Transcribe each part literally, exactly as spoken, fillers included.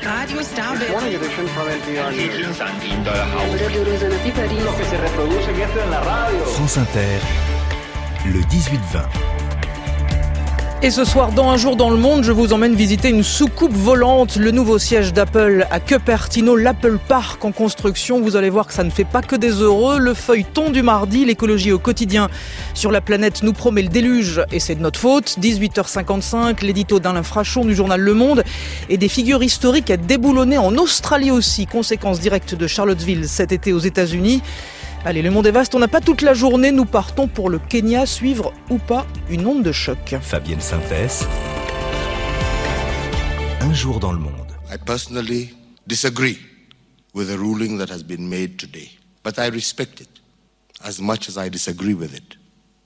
Radio Stabile. Morning edition from N P R News. France Inter, le dix-huit vingt. Et ce soir, dans Un jour dans le monde, je vous emmène visiter une soucoupe volante, le nouveau siège d'Apple à Cupertino, l'Apple Park en construction. Vous allez voir que ça ne fait pas que des heureux. Le feuilleton du mardi, l'écologie au quotidien sur la planète nous promet le déluge et c'est de notre faute. dix-huit heures cinquante-cinq, l'édito d'Alain Frachon du journal Le Monde et des figures historiques à déboulonner en Australie aussi. Conséquence directe de Charlottesville cet été aux États-Unis. Allez, le monde est vaste, on n'a pas toute la journée, nous partons pour le Kenya, suivre ou pas une onde de choc. Fabienne Synthès, Un jour dans le monde. I personally disagree with the ruling that has been made today, but I respect it as much as I disagree with it.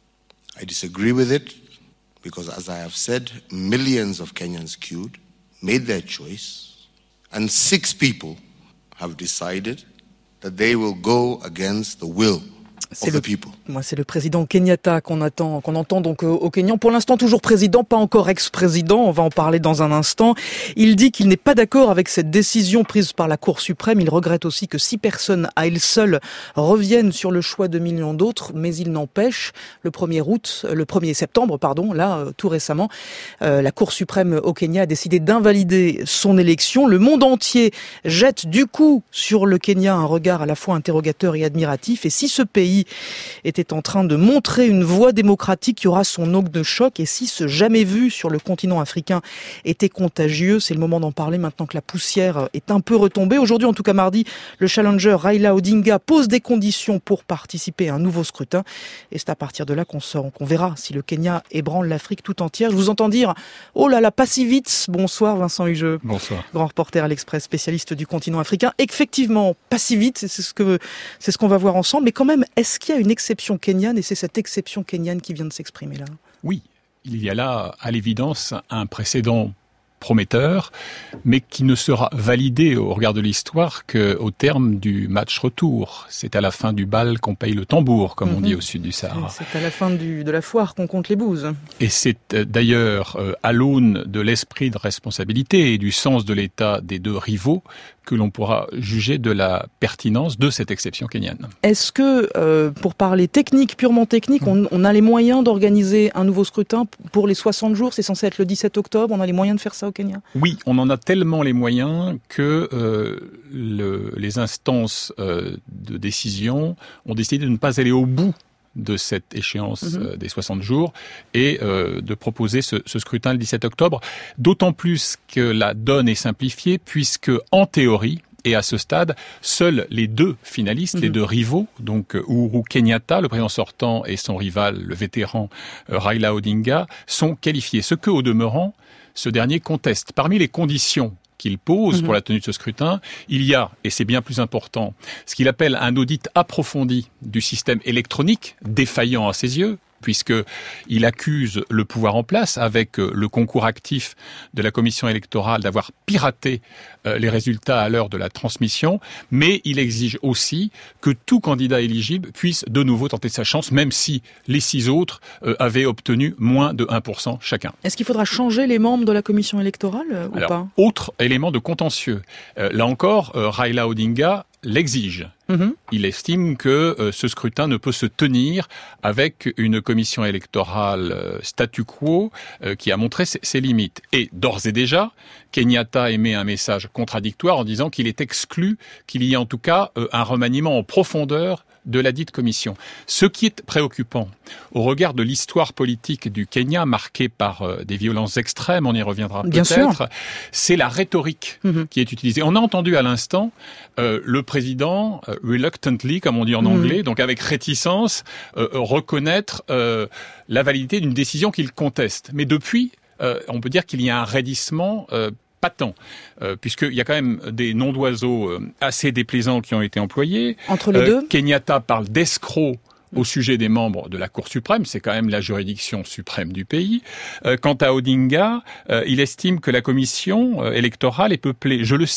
I disagree with it because, as I have said, millions of Kenyans queued, made their choice, and six people have decided that they will go against the will C'est of le, the people. moi, c'est le président Kenyatta qu'on attend, qu'on entend donc au, au Kenya. Pour l'instant, toujours président, pas encore ex-président. On va en parler dans un instant. Il dit qu'il n'est pas d'accord avec cette décision prise par la Cour suprême. Il regrette aussi que six personnes à elles seules reviennent sur le choix de millions d'autres. Mais il n'empêche, le premier août, le premier septembre, pardon, là, tout récemment, euh, la Cour suprême au Kenya a décidé d'invalider son élection. Le monde entier jette du coup sur le Kenya un regard à la fois interrogateur et admiratif. Et si ce pays était en train de montrer une voie démocratique qui aura son onde de choc, et si ce jamais vu sur le continent africain était contagieux, c'est le moment d'en parler maintenant que la poussière est un peu retombée. Aujourd'hui, en tout cas mardi, le challenger Raila Odinga pose des conditions pour participer à un nouveau scrutin, et c'est à partir de là qu'on sort, qu'on verra si le Kenya ébranle l'Afrique tout entière. Je vous entends dire, oh là là, pas si vite. Bonsoir Vincent Hugeux. Bonsoir. Grand reporter à l'Express, spécialiste du continent africain. Effectivement, pas si vite, c'est ce que, c'est ce qu'on va voir ensemble, mais quand même, est-ce qu'il y a une exception kenyane, et c'est cette exception kenyane qui vient de s'exprimer là? Oui, il y a là, à l'évidence, un précédent prometteur, mais qui ne sera validé au regard de l'histoire qu'au terme du match retour. C'est à la fin du bal qu'on paye le tambour, comme mm-hmm. on dit au sud du Sahara. C'est à la fin du, de la foire qu'on compte les bouses. Et c'est euh, d'ailleurs euh, à l'aune de l'esprit de responsabilité et du sens de l'état des deux rivaux que l'on pourra juger de la pertinence de cette exception kenyane. Est-ce que, euh, pour parler technique, purement technique, on, on a les moyens d'organiser un nouveau scrutin pour les soixante jours? C'est censé être le dix-sept octobre, on a les moyens de faire ça au Kenya? Oui, on en a tellement les moyens que euh, le, les instances euh, de décision ont décidé de ne pas aller au bout de cette échéance mmh. euh, des soixante jours et euh, de proposer ce, ce scrutin le dix-sept octobre, d'autant plus que la donne est simplifiée puisque, en théorie, et à ce stade, seuls les deux finalistes, mmh. les deux rivaux, donc Uhuru Kenyatta, le président sortant, et son rival, le vétéran euh, Raila Odinga, sont qualifiés. Ce que, au demeurant, ce dernier conteste. Parmi les conditions qu'il pose mmh. pour la tenue de ce scrutin, il y a, et c'est bien plus important, ce qu'il appelle un audit approfondi du système électronique, défaillant à ses yeux, puisqu'il accuse le pouvoir en place, avec le concours actif de la commission électorale, d'avoir piraté les résultats à l'heure de la transmission, mais il exige aussi que tout candidat éligible puisse de nouveau tenter sa chance, même si les six autres avaient obtenu moins de un pour cent chacun. Est-ce qu'il faudra changer les membres de la commission électorale ou Alors, pas? Autre élément de contentieux. Euh, là encore, euh, Raila Odinga l'exige. Mmh. Il estime que euh, ce scrutin ne peut se tenir avec une commission électorale euh, statu quo euh, qui a montré ses, ses limites. Et d'ores et déjà, Kenyatta émet un message contradictoire en disant qu'il est exclu qu'il y ait en tout cas euh, un remaniement en profondeur de la dite commission. Ce qui est préoccupant au regard de l'histoire politique du Kenya, marquée par euh, des violences extrêmes, on y reviendra Bien peut-être, sûr. c'est la rhétorique mmh. qui est utilisée. On a entendu à l'instant euh, le président, euh, reluctantly, comme on dit en mmh. anglais, donc avec réticence, euh, reconnaître euh, la validité d'une décision qu'il conteste. Mais depuis, euh, on peut dire qu'il y a un raidissement euh, patent, euh, puisqu'il y a quand même des noms d'oiseaux euh, assez déplaisants qui ont été employés. Entre les euh, deux Kenyatta parle d'escrocs au sujet des membres de la Cour suprême, c'est quand même la juridiction suprême du pays. Euh, quant à Odinga, euh, il estime que la commission euh, électorale est peuplée, je le cite,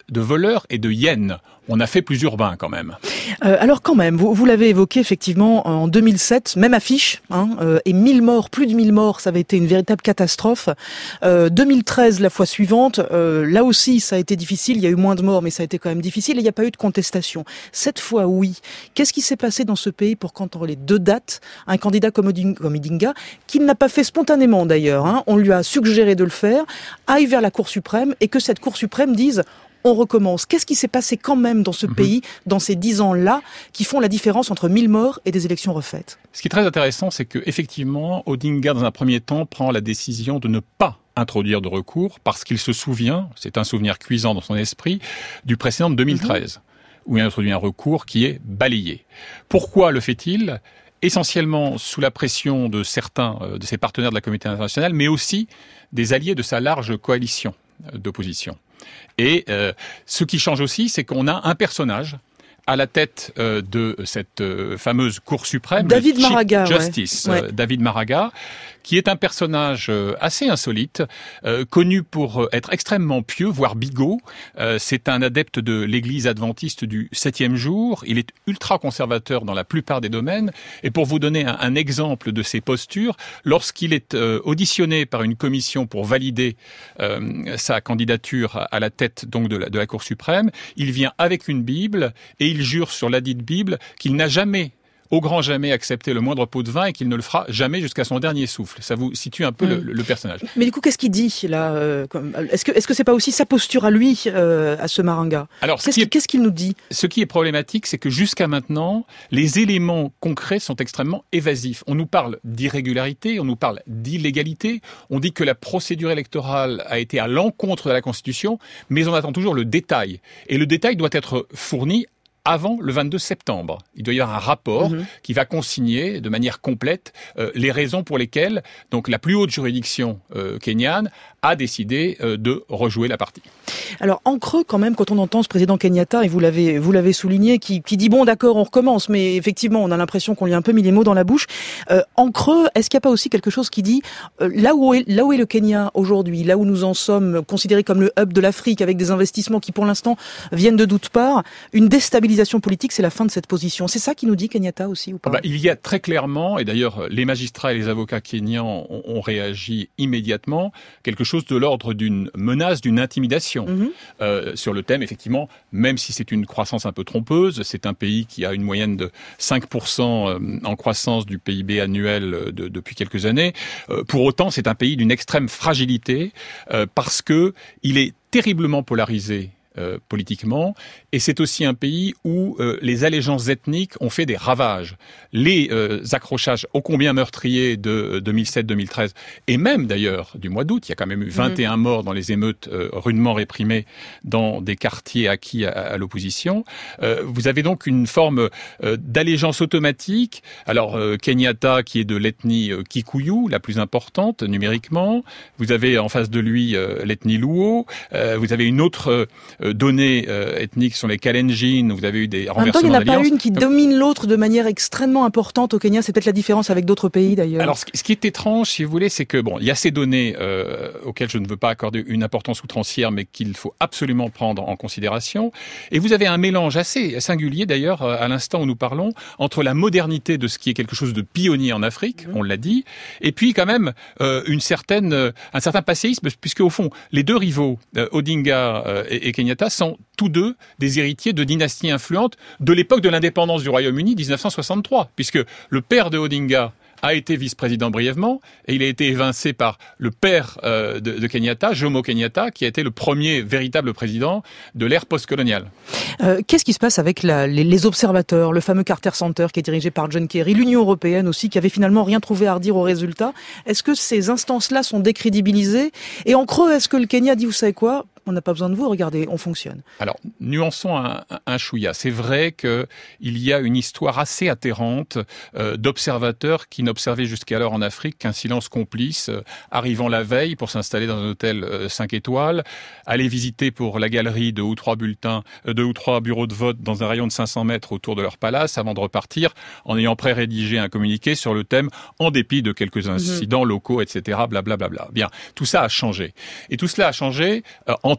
de voleurs et de hyènes. On a fait plus urbain quand même. Euh, alors quand même, vous, vous l'avez évoqué effectivement en deux mille sept, même affiche, hein, euh, et mille morts, plus de mille morts, ça avait été une véritable catastrophe. Euh, deux mille treize, la fois suivante, euh, là aussi ça a été difficile, il y a eu moins de morts, mais ça a été quand même difficile et il n'y a pas eu de contestation. Cette fois, oui. Qu'est-ce qui s'est passé dans ce pays pour qu'entre les deux dates, un candidat comme Odinga, qui ne l'a pas fait spontanément d'ailleurs, hein, on lui a suggéré de le faire, aille vers la Cour suprême et que cette Cour suprême dise on recommence. Qu'est-ce qui s'est passé quand même dans ce mmh. pays, dans ces dix ans-là, qui font la différence entre mille morts et des élections refaites? Ce qui est très intéressant, c'est que effectivement, Odinga, dans un premier temps, prend la décision de ne pas introduire de recours parce qu'il se souvient, c'est un souvenir cuisant dans son esprit, du précédent de deux mille treize, mmh. où il a introduit un recours qui est balayé. Pourquoi le fait-il ? Essentiellement sous la pression de certains de ses partenaires de la communauté internationale, mais aussi des alliés de sa large coalition d'opposition. Et euh, ce qui change aussi, c'est qu'on a un personnage à la tête euh, de cette euh, fameuse Cour suprême, David Maraga, Justice, ouais. Euh, Ouais. David Maraga, qui est un personnage euh, assez insolite, euh, connu pour être extrêmement pieux, voire bigot. Euh, c'est un adepte de l'Église adventiste du septième jour. Il est ultra conservateur dans la plupart des domaines. Et pour vous donner un, un exemple de ses postures, lorsqu'il est euh, auditionné par une commission pour valider euh, sa candidature à la tête donc de la, de la Cour suprême, il vient avec une Bible et il jure sur la dite Bible qu'il n'a jamais au grand jamais accepté le moindre pot de vin et qu'il ne le fera jamais jusqu'à son dernier souffle. Ça vous situe un peu mmh. le, le personnage. Mais du coup, qu'est-ce qu'il dit là euh, Est-ce que est-ce que c'est pas aussi sa posture à lui, euh, à ce Maraga? Alors, qu'est-ce, qui est, qu'est-ce qu'il nous dit? Ce qui est problématique, c'est que jusqu'à maintenant, les éléments concrets sont extrêmement évasifs. On nous parle d'irrégularité, on nous parle d'illégalité, on dit que la procédure électorale a été à l'encontre de la Constitution, mais on attend toujours le détail. Et le détail doit être fourni avant le vingt-deux septembre. Il doit y avoir un rapport mmh. qui va consigner de manière complète euh, les raisons pour lesquelles donc la plus haute juridiction euh, kenyane a décidé euh, de rejouer la partie. Alors en creux quand même, quand on entend ce président Kenyatta, et vous l'avez vous l'avez souligné, qui, qui dit bon d'accord on recommence, mais effectivement on a l'impression qu'on lui a un peu mis les mots dans la bouche. Euh, en creux, est-ce qu'il n'y a pas aussi quelque chose qui dit euh, là où est là où est le Kenya aujourd'hui, là où nous en sommes considérés comme le hub de l'Afrique avec des investissements qui pour l'instant viennent de toutes parts, une déstabilisation politique, c'est la fin de cette position. C'est ça qui nous dit Kenyatta aussi ou pas? Bah, il y a très clairement, et d'ailleurs les magistrats et les avocats kenyans ont, ont réagi immédiatement, quelque chose de l'ordre d'une menace, d'une intimidation. Mmh. Euh, sur le thème, effectivement, même si c'est une croissance un peu trompeuse, c'est un pays qui a une moyenne de cinq pour cent en croissance du P I B annuel de, depuis quelques années. Euh, pour autant, c'est un pays d'une extrême fragilité euh, parce que il est terriblement polarisé Euh, politiquement, et c'est aussi un pays où euh, les allégeances ethniques ont fait des ravages. Les euh, accrochages ô combien meurtriers de euh, deux mille sept deux mille treize, et même d'ailleurs du mois d'août, il y a quand même eu vingt et un mmh. morts dans les émeutes euh, rudement réprimées dans des quartiers acquis à, à l'opposition. Euh, vous avez donc une forme euh, d'allégeance automatique. Alors euh, Kenyatta, qui est de l'ethnie euh, Kikuyu, la plus importante numériquement, vous avez en face de lui euh, l'ethnie Luo, euh, vous avez une autre euh, données euh, ethniques sont les Kalenjin, vous avez eu des renversements d'alliances. En même temps, il n'y en a pas une qui Donc, domine l'autre de manière extrêmement importante au Kenya, c'est peut-être la différence avec d'autres pays d'ailleurs. Alors ce qui est étrange, si vous voulez, c'est que bon, il y a ces données euh, auxquelles je ne veux pas accorder une importance outrancière, mais qu'il faut absolument prendre en considération. Et vous avez un mélange assez singulier d'ailleurs, à l'instant où nous parlons, entre la modernité de ce qui est quelque chose de pionnier en Afrique, mmh. on l'a dit, et puis quand même euh, une certaine, euh, un certain passéisme, puisque au fond, les deux rivaux, euh, Odinga euh, et, et Kenyatta, sont tous deux des héritiers de dynasties influentes de l'époque de l'indépendance du Royaume-Uni, dix-neuf cent soixante-trois, puisque le père de Odinga a été vice-président brièvement, et il a été évincé par le père euh, de, de Kenyatta, Jomo Kenyatta, qui a été le premier véritable président de l'ère postcoloniale. Euh, qu'est-ce qui se passe avec la, les, les observateurs, le fameux Carter Center qui est dirigé par John Kerry, l'Union européenne aussi, qui avait finalement rien trouvé à redire aux résultats? Est-ce que ces instances-là sont décrédibilisées? Et en creux, est-ce que le Kenya dit, vous savez quoi, on n'a pas besoin de vous, regardez, on fonctionne? Alors, nuançons un, un chouïa. C'est vrai qu'il y a une histoire assez atterrante euh, d'observateurs qui n'observaient jusqu'alors en Afrique qu'un silence complice, euh, arrivant la veille pour s'installer dans un hôtel euh, cinq étoiles, aller visiter pour la galerie deux ou trois bulletins, euh, deux ou trois bureaux de vote dans un rayon de cinq cents mètres autour de leur palace avant de repartir en ayant pré-rédigé un communiqué sur le thème en dépit de quelques incidents mmh. locaux, et cetera, blablabla. Bla, bla, bla. Bien, tout ça a changé. Et tout cela a changé euh, en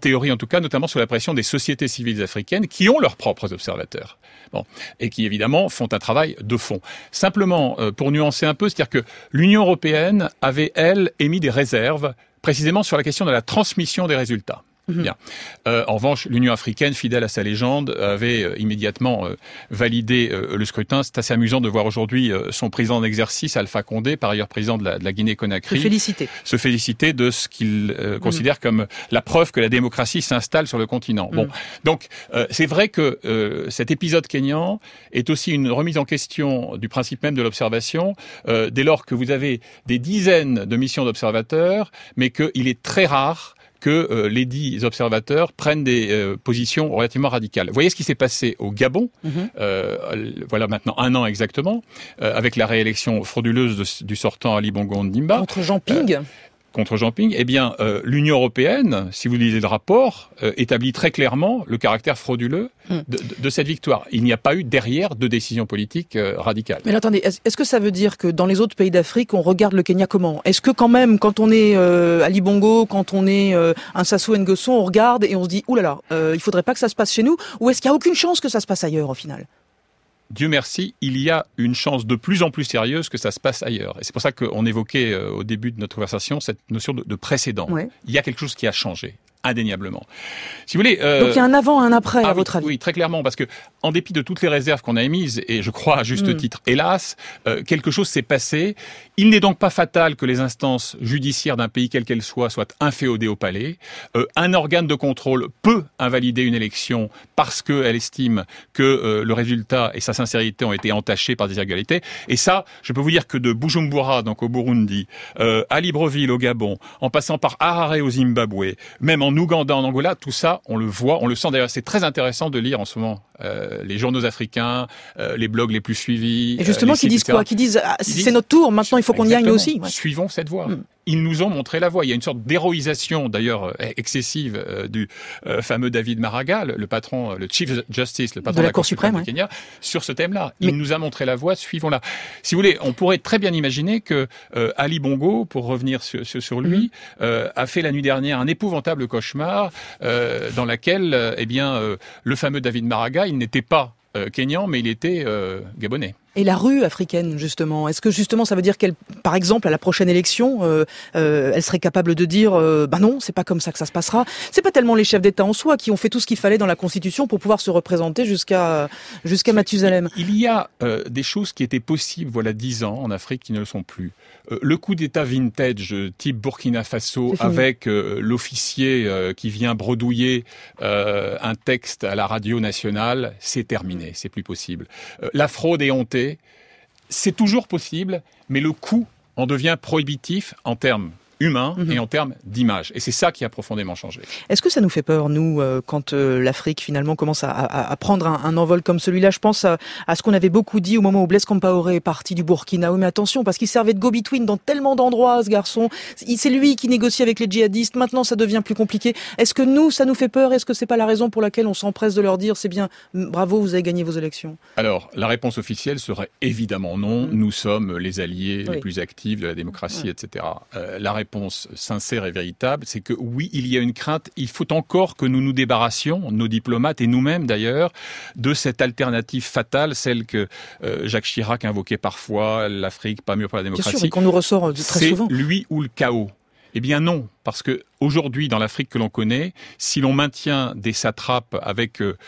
théorie en tout cas, notamment sous la pression des sociétés civiles africaines qui ont leurs propres observateurs. Bon, et qui évidemment font un travail de fond. Simplement, euh, pour nuancer un peu, c'est-à-dire que l'Union européenne avait, elle, émis des réserves précisément sur la question de la transmission des résultats. Mmh. Bien. Euh, en revanche, l'Union africaine, fidèle à sa légende, avait euh, immédiatement euh, validé euh, le scrutin. C'est assez amusant de voir aujourd'hui euh, son président d'exercice, Alpha Condé, par ailleurs président de la, de la Guinée-Conakry, se féliciter. se féliciter de ce qu'il euh, mmh. considère comme la preuve que la démocratie s'installe sur le continent. Mmh. Bon, donc euh, c'est vrai que euh, cet épisode kényan est aussi une remise en question du principe même de l'observation, euh, dès lors que vous avez des dizaines de missions d'observateurs, mais qu'il est très rare que euh, les dix observateurs prennent des euh, positions relativement radicales. Vous voyez ce qui s'est passé au Gabon, mm-hmm. euh, voilà maintenant un an exactement, euh, avec la réélection frauduleuse de, du sortant Ali Bongo Ondimba. Contre Jean Ping. Euh, contre Jean Ping, eh bien, euh, l'Union européenne, si vous lisez le rapport, euh, établit très clairement le caractère frauduleux mm. de, de, de cette victoire. Il n'y a pas eu derrière de décision politique euh, radicale. Mais là, attendez, est-ce que ça veut dire que dans les autres pays d'Afrique, on regarde le Kenya comment ? Est-ce que quand même, quand on est euh, Ali Bongo, quand on est euh, un Sassou Nguesso, on regarde et on se dit, oulala, euh, il faudrait pas que ça se passe chez nous ? Ou est-ce qu'il n'y a aucune chance que ça se passe ailleurs au final ? Dieu merci, il y a une chance de plus en plus sérieuse que ça se passe ailleurs. Et c'est pour ça qu'on évoquait euh, au début de notre conversation cette notion de, de précédent. Ouais. Il y a quelque chose qui a changé, indéniablement. Si vous voulez, euh... donc il y a un avant, un après, ah, à oui, votre avis. Oui, très clairement, parce que en dépit de toutes les réserves qu'on a émises, et je crois à juste mmh. titre, hélas, euh, quelque chose s'est passé. Il n'est donc pas fatal que les instances judiciaires d'un pays quel qu'elles soient soient inféodées au palais. Euh, un organe de contrôle peut invalider une élection parce qu'elle estime que euh, le résultat et sa sincérité ont été entachés par des irrégularités. Et ça, je peux vous dire que de Bujumbura, donc au Burundi, euh, à Libreville au Gabon, en passant par Harare au Zimbabwe, même en Ouganda, en Angola, tout ça, on le voit, on le sent. D'ailleurs, c'est très intéressant de lire en ce moment euh, les journaux africains, euh, les blogs les plus suivis. Et justement, euh, qui disent quoi ? Qui disent ah, c'est disent, notre tour, maintenant il faut qu'on y aille aussi. Ouais. Suivons cette voie. Mm. Ils nous ont montré la voie. Il y a une sorte d'héroïsation, d'ailleurs excessive, euh, du euh, fameux David Maraga, le, le patron, le Chief Justice, le patron de la, de la Cour suprême du Kenya, sur ce thème-là. Il Mais... nous a montré la voie, suivons-la. Si vous voulez, on pourrait très bien imaginer que euh, Ali Bongo, pour revenir sur, sur, sur lui, mm-hmm. euh, a fait la nuit dernière un épouvantable cauchemar euh, dans laquelle, euh, eh bien, euh, le fameux David Maraga, il n'était pas euh, kényan, mais il était euh, gabonais. Et la rue africaine, justement, est-ce que justement ça veut dire qu'elle, par exemple, à la prochaine élection, euh, euh, elle serait capable de dire euh, bah non, c'est pas comme ça que ça se passera. C'est pas tellement les chefs d'État en soi qui ont fait tout ce qu'il fallait dans la Constitution pour pouvoir se représenter jusqu'à jusqu'à Mathusalem. Il, il y a euh, des choses qui étaient possibles, voilà, dix ans en Afrique qui ne le sont plus. Euh, le coup d'État vintage type Burkina Faso avec euh, l'officier euh, qui vient bredouiller euh, un texte à la radio nationale, c'est terminé, c'est plus possible. Euh, la fraude éhontée. C'est toujours possible, mais le coût en devient prohibitif en termes humains mmh. et en termes d'image. Et c'est ça qui a profondément changé. Est-ce que ça nous fait peur, nous, euh, quand euh, l'Afrique, finalement, commence à, à, à prendre un, un envol comme celui-là ? Je pense à, à ce qu'on avait beaucoup dit au moment où Blaise Compaoré est parti du Burkina. Oui, mais attention, parce qu'il servait de go-between dans tellement d'endroits, ce garçon. C'est lui qui négocie avec les djihadistes. Maintenant, ça devient plus compliqué. Est-ce que nous, ça nous fait peur ? Est-ce que c'est pas la raison pour laquelle on s'empresse de leur dire « c'est bien, bravo, vous avez gagné vos élections » ? Alors, la réponse officielle serait évidemment non. Mmh. Nous sommes les alliés oui. les plus actifs de la démocratie, mmh. et cetera. Euh, la réponse réponse sincère et véritable, c'est que oui, il y a une crainte. Il faut encore que nous nous débarrassions, nos diplomates et nous-mêmes d'ailleurs, de cette alternative fatale, celle que euh, Jacques Chirac invoquait parfois, l'Afrique pas mûre pour la démocratie. Bien sûr, et qu'on nous ressort très souvent. C'est lui ou le chaos. Eh bien non, parce que aujourd'hui, dans l'Afrique que l'on connaît, si l'on maintient des satrapes avec euh,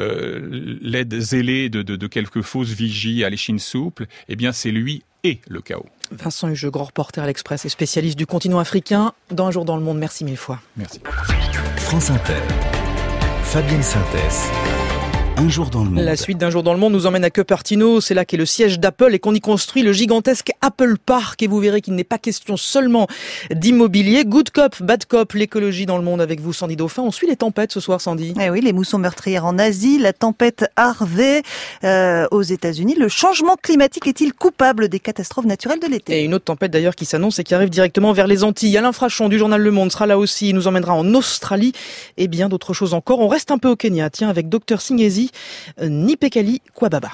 euh, l'aide zélée de, de, de quelques fausses vigies à l'échine souple, eh bien c'est lui et le chaos. Vincent Hugeux, grand reporter à l'Express et spécialiste du continent africain dans Un jour dans le monde. Merci mille fois. Merci. France Inter, Fabienne Synthèse. Un jour dans le monde. La suite d'Un jour dans le monde nous emmène à Cupertino. C'est là qu'est le siège d'Apple et qu'on y construit le gigantesque Apple Park. Et vous verrez qu'il n'est pas question seulement d'immobilier. Good cop, bad cop, l'écologie dans le monde avec vous, Sandy Dauphin. On suit les tempêtes ce soir, Sandy. Eh oui, les moussons meurtrières en Asie, la tempête Harvey euh, aux États-Unis. Le changement climatique est-il coupable des catastrophes naturelles de l'été ? Et une autre tempête d'ailleurs qui s'annonce et qui arrive directement vers les Antilles. Alain Frachon du journal Le Monde sera là aussi. Il nous emmènera en Australie et bien d'autres choses encore. On reste un peu au Kenya, tiens, avec Docteur Singezi. Nipekali Kwababa.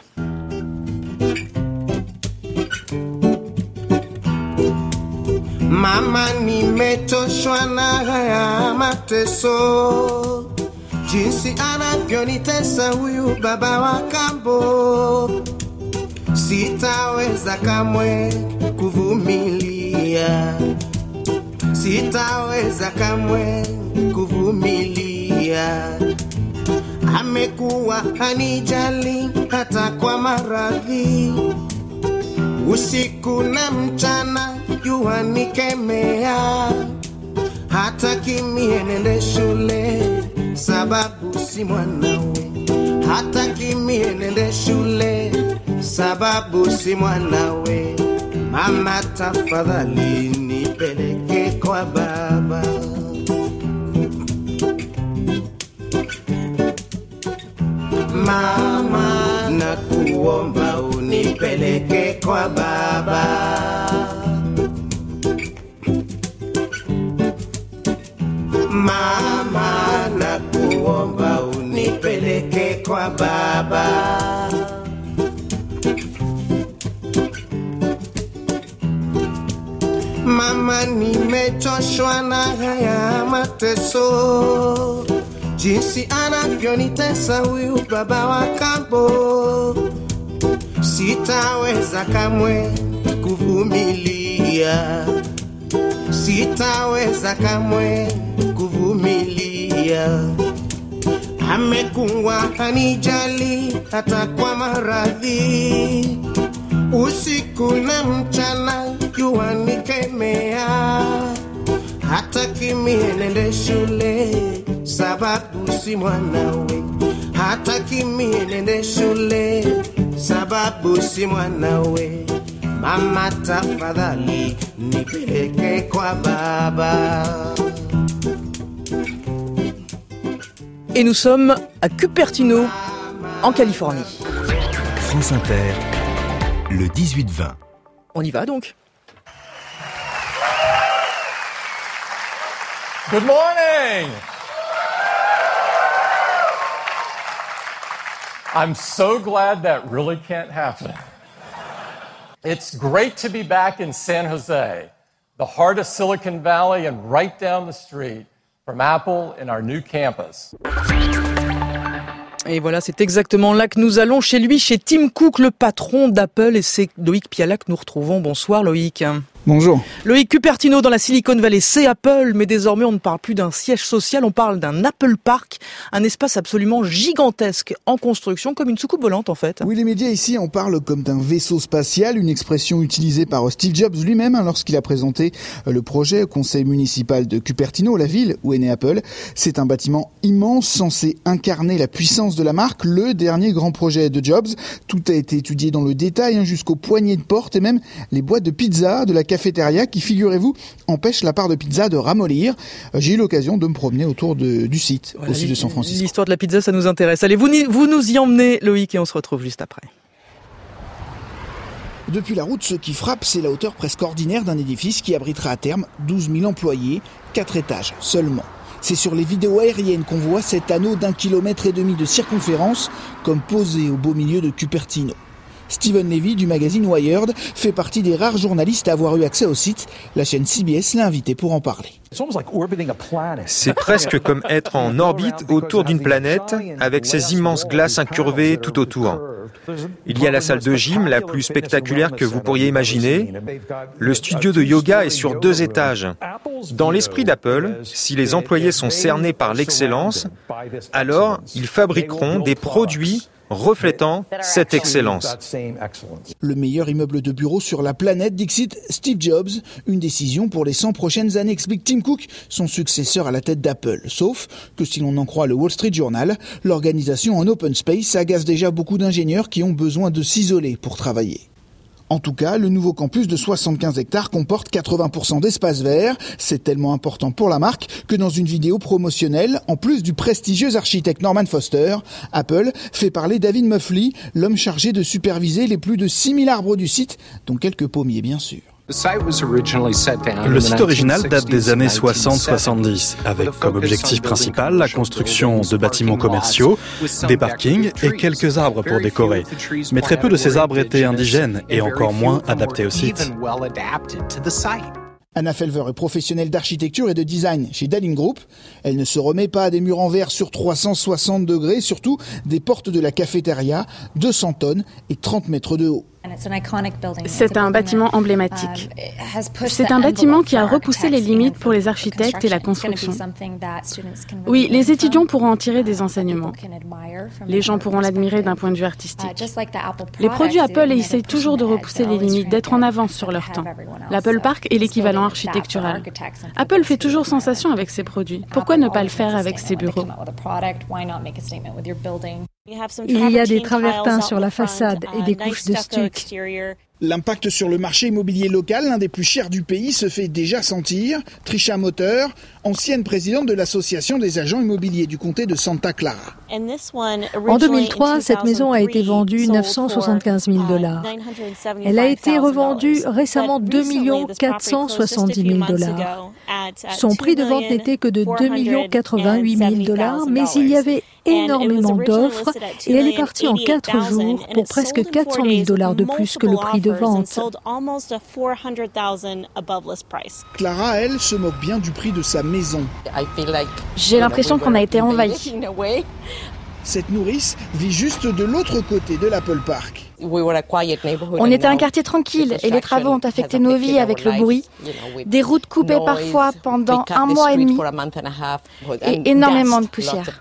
Mama, nimechoshwa na haya mateso, jinsi anavyonitesa huyu baba wa kambo. Sitaweza kamwe kuvumilia, sitaweza kamwe kuvumilia. Amekuwa hanijali hata kwa maradhi, usiku na mchana jua nikemea. Hata kimie nende shule sababu si mwanawe, hata kimie nende shule sababu si mwanawe. Mama tafadhali nipeleke kwa baba. Mama nakuomba unipeleke kwa baba. Mama nakuomba unipeleke kwa baba. Mama, nimechoshwa na haya mateso, jinsi anavyonitesa huyu baba wa kambo. Sitaweza kamwe kuvumilia, sitaweza kamwe kuvumilia. Amekuwa hanijali hata kwa maradhi, usiku na mchana jua nikemea. Hata kimie nende shule sababu si mwanawe, hata kimie nende shule sababu si mwanawe. Mama tafadhali nipeleke kwa baba. Et nous sommes à Cupertino, en Californie. France Inter, le dix-huit vingt. On y va donc. Good morning! I'm so glad that really can't happen. It's great to be back in San Jose, the heart of Silicon Valley and right down the street from Apple in our new campus. Et voilà, c'est exactement là que nous allons, chez lui, chez Tim Cook, le patron d'Apple. Et c'est Loïc Piala que nous retrouvons. Bonsoir Loïc. Bonjour. Loïc, Cupertino dans la Silicon Valley, c'est Apple, mais désormais on ne parle plus d'un siège social, on parle d'un Apple Park, un espace absolument gigantesque en construction, comme une soucoupe volante en fait. Oui, les médias ici en parlent comme d'un vaisseau spatial, une expression utilisée par Steve Jobs lui-même hein, lorsqu'il a présenté le projet au conseil municipal de Cupertino, la ville où est né Apple. C'est un bâtiment immense censé incarner la puissance de la marque, le dernier grand projet de Jobs. Tout a été étudié dans le détail, hein, jusqu'aux poignées de porte et même les boîtes de pizza de la cafétéria qui, figurez-vous, empêche la part de pizza de ramollir. J'ai eu l'occasion de me promener autour de, du site, voilà, au sud de San Francisco. L'histoire de la pizza, ça nous intéresse. Allez, vous, vous nous y emmenez, Loïc, et on se retrouve juste après. Depuis la route, ce qui frappe, c'est la hauteur presque ordinaire d'un édifice qui abritera à terme douze mille employés, quatre étages seulement. C'est sur les vidéos aériennes qu'on voit cet anneau d'un kilomètre et demi de circonférence comme posé au beau milieu de Cupertino. Stephen Levy du magazine Wired fait partie des rares journalistes à avoir eu accès au site. La chaîne C B S l'a invité pour en parler. C'est presque comme être en orbite autour d'une planète avec ces immenses glaces incurvées tout autour. Il y a la salle de gym la plus spectaculaire que vous pourriez imaginer. Le studio de yoga est sur deux étages. Dans l'esprit d'Apple, si les employés sont cernés par l'excellence, alors ils fabriqueront des produits reflétant cette excellence. Le meilleur immeuble de bureau sur la planète, dixit Steve Jobs. Une décision pour les cent prochaines années, explique Tim Cook, son successeur à la tête d'Apple. Sauf que si l'on en croit le Wall Street Journal, l'organisation en open space agace déjà beaucoup d'ingénieurs qui ont besoin de s'isoler pour travailler. En tout cas, le nouveau campus de soixante-quinze hectares comporte quatre-vingts pour cent d'espace vert. C'est tellement important pour la marque que dans une vidéo promotionnelle, en plus du prestigieux architecte Norman Foster, Apple fait parler David Muffley, l'homme chargé de superviser les plus de six mille arbres du site, dont quelques pommiers bien sûr. Le site original date des années soixante soixante-dix, avec comme objectif principal la construction de bâtiments commerciaux, des parkings et quelques arbres pour décorer. Mais très peu de ces arbres étaient indigènes et encore moins adaptés au site. Anna Felver est professionnelle d'architecture et de design chez Dallin Group. Elle ne se remet pas à des murs en verre sur trois cent soixante degrés, surtout des portes de la cafétéria, deux cents tonnes et trente mètres de haut. C'est un bâtiment emblématique. C'est un bâtiment qui a repoussé les limites pour les architectes et la construction. Oui, les étudiants pourront en tirer des enseignements. Les gens pourront l'admirer d'un point de vue artistique. Les produits Apple essayent toujours de repousser les limites, d'être en avance sur leur temps. L'Apple Park est l'équivalent architectural. Apple fait toujours sensation avec ses produits. Pourquoi ne pas le faire avec ses bureaux ? Il y a des travertins sur la façade et des couches de stuc. L'impact sur le marché immobilier local, l'un des plus chers du pays, se fait déjà sentir. Trisha Motter, ancienne présidente de l'association des agents immobiliers du comté de Santa Clara. En deux mille trois, cette maison a été vendue neuf cent soixante-quinze mille dollars. Elle a été revendue récemment deux millions quatre cent soixante-dix mille dollars. Son prix de vente n'était que de deux millions quatre-vingt-huit mille dollars, mais il y avait énormément d'offres et elle est partie en quatre jours pour presque quatre cent mille dollars de plus que le prix de vente. Clara, elle, se moque bien du prix de sa maison. J'ai l'impression qu'on a été envahi. Cette nourrice vit juste de l'autre côté de l'Apple Park. On était un quartier tranquille et les travaux ont affecté nos vies avec le bruit, des routes coupées parfois pendant un mois et demi et énormément de poussière.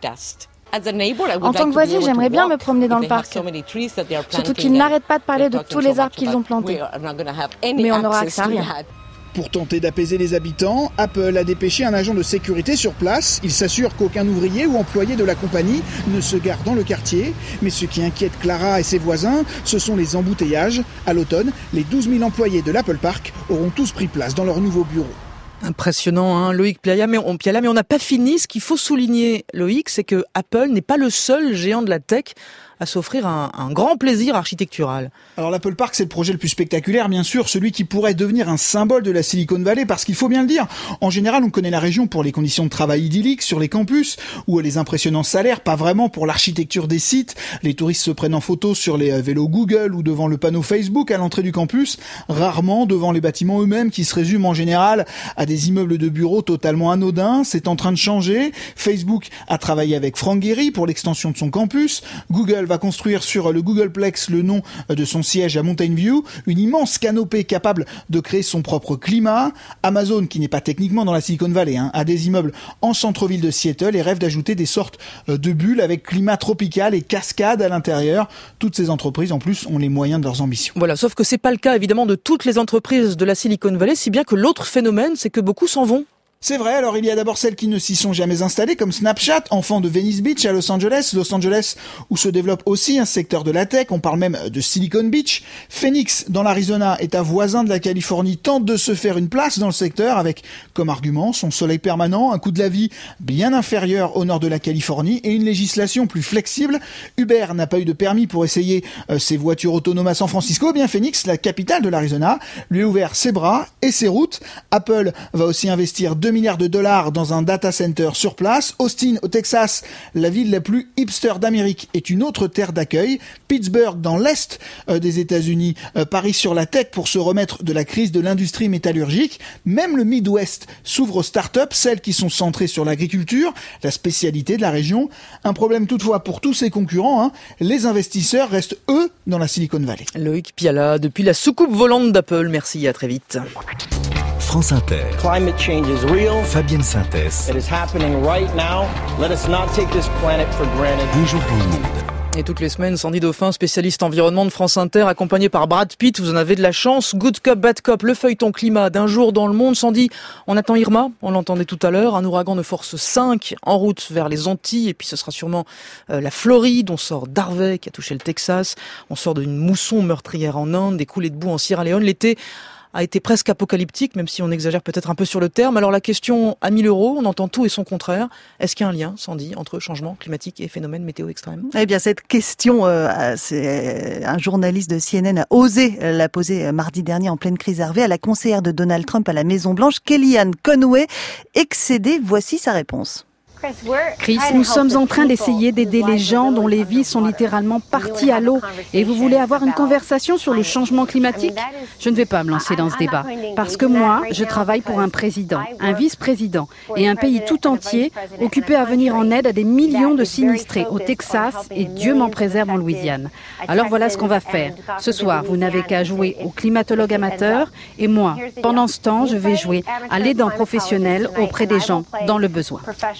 En tant que voisine, j'aimerais bien me promener dans le parc. Surtout qu'ils n'arrêtent pas de parler de tous les arbres qu'ils ont plantés. Mais on n'aura accès à rien. Pour tenter d'apaiser les habitants, Apple a dépêché un agent de sécurité sur place. Il s'assure qu'aucun ouvrier ou employé de la compagnie ne se gare dans le quartier. Mais ce qui inquiète Clara et ses voisins, ce sont les embouteillages. À l'automne, les douze mille employés de l'Apple Park auront tous pris place dans leur nouveau bureau. Impressionnant, hein, Loïc Piala, mais on Piala, mais on n'a pas fini. Ce qu'il faut souligner, Loïc, c'est que Apple n'est pas le seul géant de la tech à s'offrir un, un grand plaisir architectural. Alors l'Apple Park, c'est le projet le plus spectaculaire, bien sûr, celui qui pourrait devenir un symbole de la Silicon Valley, parce qu'il faut bien le dire, en général, on connaît la région pour les conditions de travail idylliques sur les campus, ou les impressionnants salaires, pas vraiment pour l'architecture des sites. Les touristes se prennent en photo sur les vélos Google ou devant le panneau Facebook à l'entrée du campus, rarement devant les bâtiments eux-mêmes qui se résument en général à des immeubles de bureaux totalement anodins. C'est en train de changer. Facebook a travaillé avec Frank Gehry pour l'extension de son campus. Google va construire sur le Googleplex, le nom de son siège à Mountain View, une immense canopée capable de créer son propre climat. Amazon, qui n'est pas techniquement dans la Silicon Valley, hein, a des immeubles en centre-ville de Seattle et rêve d'ajouter des sortes de bulles avec climat tropical et cascade à l'intérieur. Toutes ces entreprises, en plus, ont les moyens de leurs ambitions. Voilà, sauf que c'est pas le cas, évidemment, de toutes les entreprises de la Silicon Valley, si bien que l'autre phénomène, c'est que beaucoup s'en vont. C'est vrai, alors il y a d'abord celles qui ne s'y sont jamais installées, comme Snapchat, enfant de Venice Beach à Los Angeles, Los Angeles où se développe aussi un secteur de la tech, on parle même de Silicon Beach. Phoenix, dans l'Arizona, État voisin de la Californie, tente de se faire une place dans le secteur avec, comme argument, son soleil permanent, un coût de la vie bien inférieur au nord de la Californie et une législation plus flexible. Uber n'a pas eu de permis pour essayer euh, ses voitures autonomes à San Francisco, bien Phoenix, la capitale de l'Arizona, lui a ouvert ses bras et ses routes. Apple va aussi investir deux milliards de dollars dans un data center sur place. Austin, au Texas, la ville la plus hipster d'Amérique, est une autre terre d'accueil. Pittsburgh, dans l'est euh, des États-Unis, euh, parie sur la tech pour se remettre de la crise de l'industrie métallurgique. Même le Midwest s'ouvre aux startups, celles qui sont centrées sur l'agriculture, la spécialité de la région. Un problème toutefois pour tous ses concurrents, hein, les investisseurs restent, eux, dans la Silicon Valley. Loïc Piala, depuis la soucoupe volante d'Apple. Merci, à très vite. France Inter. Climate change is real. Fabienne Synthèse. It is happening right now. Let us not take this planet for granted. Un jour dans le monde. Et toutes les semaines, Sandy Dauphin, spécialiste environnement de France Inter, accompagné par Brad Pitt. Vous en avez de la chance. Good Cop, Bad Cop, le feuilleton climat d'un jour dans le monde. Sandy, on attend Irma, on l'entendait tout à l'heure, un ouragan de force cinq en route vers les Antilles. Et puis ce sera sûrement euh, la Floride. On sort d'Harvey qui a touché le Texas. On sort d'une mousson meurtrière en Inde, des coulées de boue en Sierra Leone. L'été a été presque apocalyptique, même si on exagère peut-être un peu sur le terme. Alors la question à mille euros, on entend tout et son contraire. Est-ce qu'il y a un lien, Sandy, entre changement climatique et phénomène météo extrême ? Eh bien, cette question, euh, c'est un journaliste de C N N a osé la poser mardi dernier en pleine crise Harvey à la conseillère de Donald Trump à la Maison-Blanche, Kellyanne Conway. Excédée, voici sa réponse. Chris, nous sommes en train d'essayer d'aider les gens dont les vies sont littéralement parties à l'eau. Et vous voulez avoir une conversation sur le changement climatique ? Je ne vais pas me lancer dans ce débat. Parce que moi, je travaille pour un président, un vice-président et un pays tout entier occupé à venir en aide à des millions de sinistrés au Texas et Dieu m'en préserve en Louisiane. Alors voilà ce qu'on va faire. Ce soir, vous n'avez qu'à jouer au climatologue amateur et moi, pendant ce temps, je vais jouer à l'aidant professionnel auprès des gens dans le besoin.